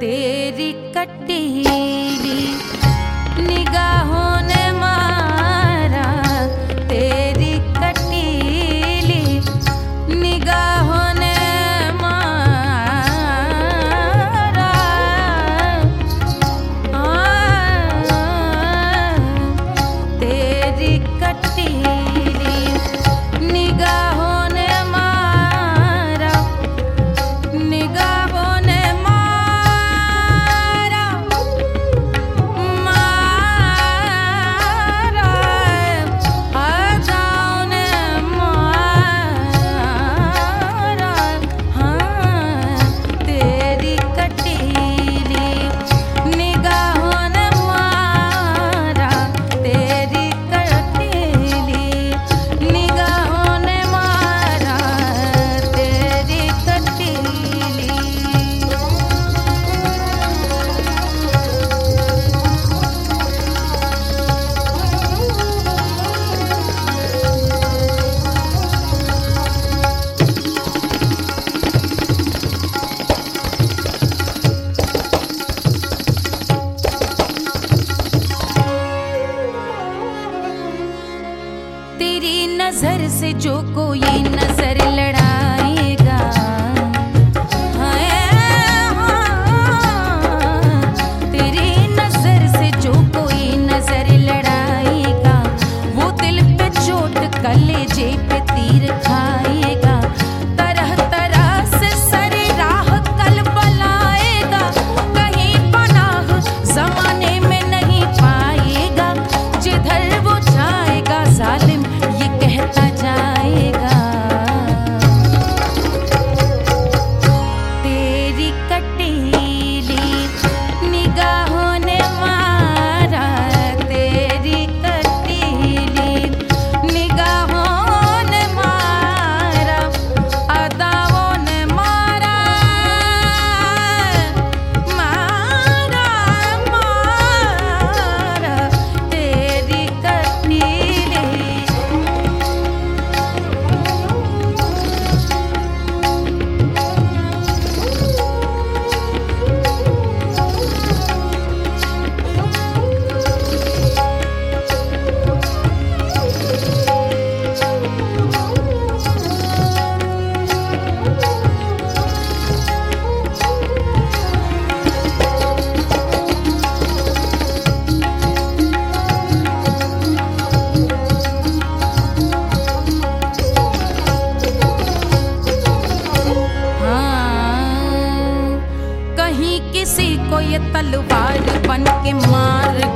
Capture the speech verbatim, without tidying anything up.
तेरी कटीली निगाहों ने मारा, तेरी कटीली निगाहों ने मारा। आ, तेरी कटीली निगाहों ने मारा, निगाहों ने तेरी नजर से जो कोई नजर लड़ाएगा, हाय हाँ, तेरी नजर से जो कोई नजर लड़ाएगा, वो दिल पे चोट कलेजे पे तीर खाएगा। तरह तरह से सरे राह कल बलाएगा, कहीं पनाह जमाने में नहीं पाएगा। जिधर वो जाएगा जालिम ये कहता जाएगा, तेरी कटीली निगाहों ने मारा, तेरी कटीली निगाहों ने मारा, अदाओं ने मारा, मारा मारा, तेरी कटीली। कहीं किसी को ये तलवार बन के मार